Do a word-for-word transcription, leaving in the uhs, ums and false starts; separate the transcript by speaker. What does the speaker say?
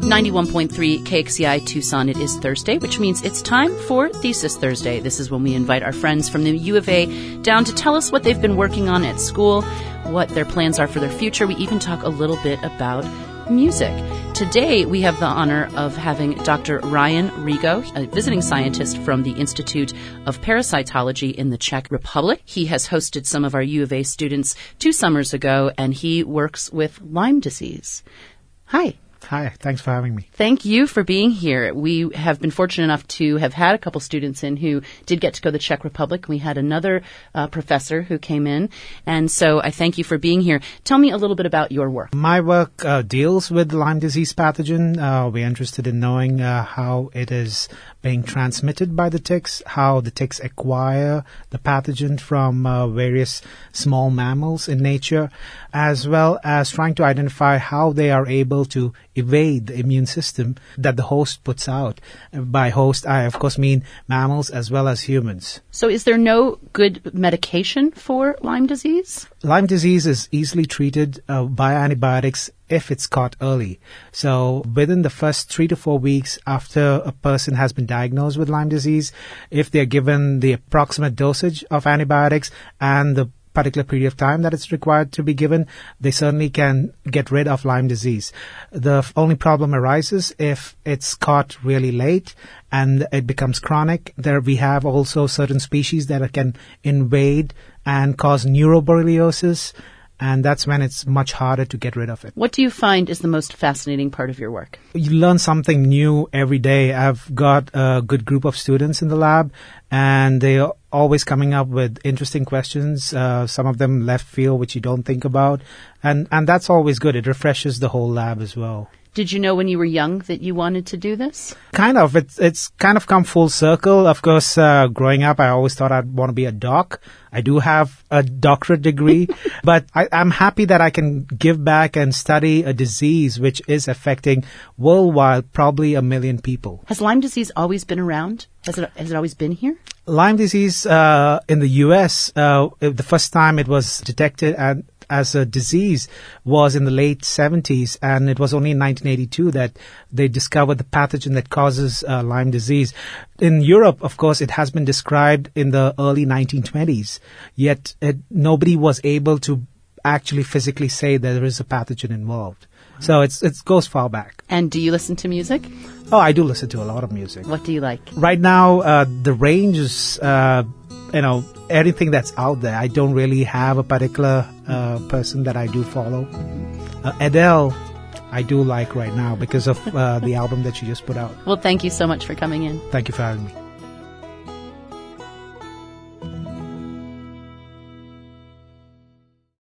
Speaker 1: ninety-one point three K X C I Tucson. It is Thursday, which means it's time for Thesis Thursday. This is when we invite our friends from the U of A down to tell us what they've been working on at school, what their plans are for their future. We even talk a little bit about music. Today, we have the honor of having Doctor Ryan Rigo, a visiting scientist from the Institute of Parasitology in the Czech Republic. He has hosted some of our U of A students two summers ago, and he works with Lyme disease. Hi.
Speaker 2: Hi, thanks for having me.
Speaker 1: Thank you for being here. We have been fortunate enough to have had a couple students in who did get to go to the Czech Republic. We had another uh, professor who came in, and so I thank you for being here. Tell me a little bit about your work.
Speaker 2: My work uh, deals with the Lyme disease pathogen. Uh, we're interested in knowing uh, how it is being transmitted by the ticks, how the ticks acquire the pathogen from uh, various small mammals in nature, as well as trying to identify how they are able to evade the immune system that the host puts out. By host, I of course mean mammals as well as humans.
Speaker 1: So is there no good medication for Lyme disease?
Speaker 2: Lyme disease is easily treated uh, by antibiotics if it's caught early. So within the first three to four weeks after a person has been diagnosed with Lyme disease, if they're given the approximate dosage of antibiotics and the particular period of time that it's required to be given, they certainly can get rid of Lyme disease. The f- only problem arises if it's caught really late and it becomes chronic. There we have also certain species that can invade and cause neuroborreliosis, and that's when it's much harder to get rid of it.
Speaker 1: What do you find is the most fascinating part of your work?
Speaker 2: You learn something new every day. I've got a good group of students in the lab, and they're always coming up with interesting questions, uh, some of them left field, which you don't think about. And, and that's always good. It refreshes the whole lab as well.
Speaker 1: Did you know when you were young that you wanted to do this?
Speaker 2: Kind of. It's it's kind of come full circle. Of course, uh, growing up, I always thought I'd want to be a doc. I do have a doctorate degree, but I, I'm happy that I can give back and study a disease which is affecting worldwide probably a million people.
Speaker 1: Has Lyme disease always been around? Has it has it always been here?
Speaker 2: Lyme disease uh, in the U S, uh, the first time it was detected and as a disease was in the late seventies, and it was only in nineteen eighty-two that they discovered the pathogen that causes uh, Lyme disease. In Europe, of course, it has been described in the early nineteen twenties, yet it, nobody was able to actually physically say that there is a pathogen involved. So it's it goes far back.
Speaker 1: And do you listen to music?
Speaker 2: Oh, I do listen to a lot of music.
Speaker 1: What do you like?
Speaker 2: Right now, uh, the range is, uh, you know, anything that's out there. I don't really have a particular uh, person that I do follow. Uh, Adele, I do like right now because of uh, the album that she just put out.
Speaker 1: Well, thank you so much for coming in.
Speaker 2: Thank you for having me.